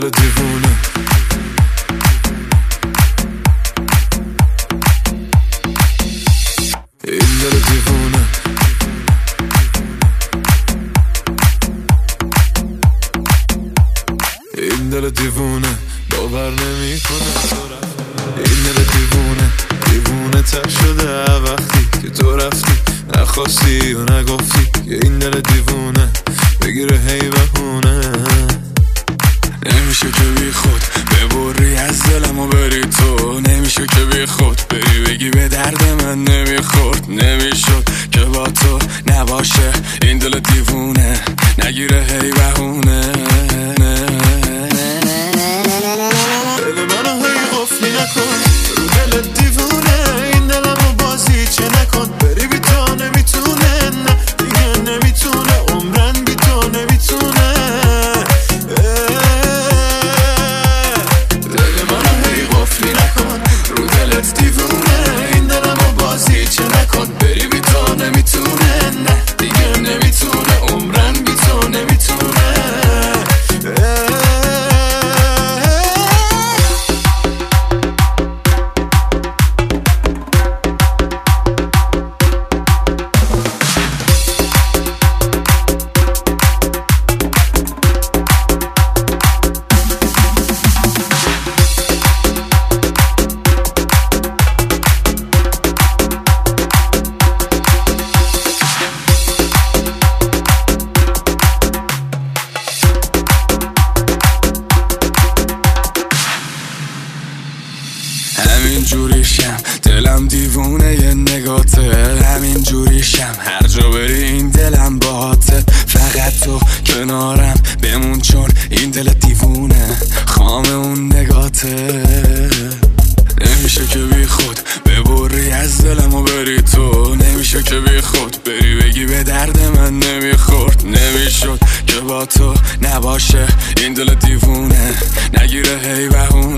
دل دیوونه این دل دیوونه این دل دیوونه باور نمیکنه این دل دیوونه دیوونه تر شده وقتی که تو رفتی نخواستی و نگفتی که این دل دیوونه بگیره هی بهونه نمیشه که بی خود ببری از دلم و بری تو نمیشه که بی خود بری بگی به درد من نمیخورد نمیشد که با تو نباشه این دل دیوونه نگیره هی بهونه دل منو هی قفلی نکن رو دل دیوونه این دلمو بازی چه نکن بری بی تو نمیتونه نه دیگه نمیتونه عمرن بی تو نمیتونه دل منو هی قفلی نکن رو دلت دیوونه این دلمو بازی چه نکن بری بی تو نمیتونه نه دیگه نمیتونه عمرن بی تو نمیتونه همین جوریشم دلم دیوونه یه نگاته همین جوریشم هر جا بری این دلم باته فقط تو کنارم بمون چون این دل دیوونه خام اون نگاته نمیشه که بی خود ببری از دلم و بری تو نمیشه که بی خود بری بگی به درد من نمیخورد نمیشد که با تو نباشه این دل دیوونه نگیره هی بهونه